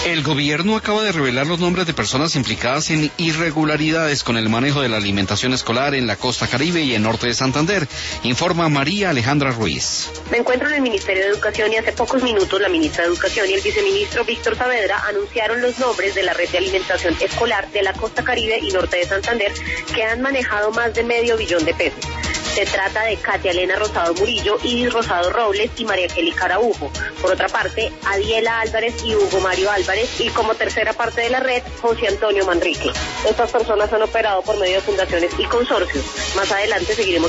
El gobierno acaba de revelar los nombres de personas implicadas en irregularidades con el manejo de la alimentación escolar en la costa Caribe y el norte de Santander, informa María Alejandra Ruiz. Me encuentro en el Ministerio de Educación y hace pocos minutos la ministra de Educación y el viceministro Víctor Saavedra anunciaron los nombres de la red de alimentación escolar de la costa Caribe y norte de Santander que han manejado más de $500 millones. Se trata de Katia Elena Rosado Murillo, Idis Rosado Robles y María Kelly Carabujo. Por otra parte, Adiela Álvarez y Hugo Mario Álvarez, y como tercera parte de la red, José Antonio Manrique. Estas personas han operado por medio de fundaciones y consorcios. Más adelante seguiremos